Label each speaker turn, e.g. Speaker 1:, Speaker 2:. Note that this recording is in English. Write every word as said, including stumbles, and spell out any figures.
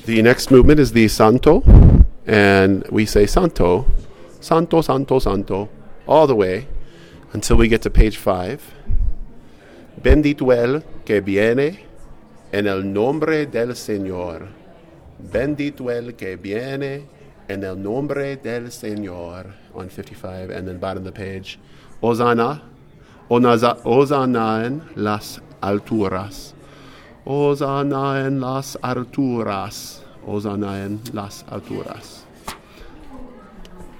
Speaker 1: The next movement is the Santo, and we say Santo, Santo, Santo, Santo, all the way until we get to page five. Bendito el que viene en el nombre del Señor. Bendito el que viene en el nombre del Señor. On fifty-five, and then bottom of the page. Hosanna, Hosanna en las alturas. Hosanna en las alturas. Hosanna en las alturas.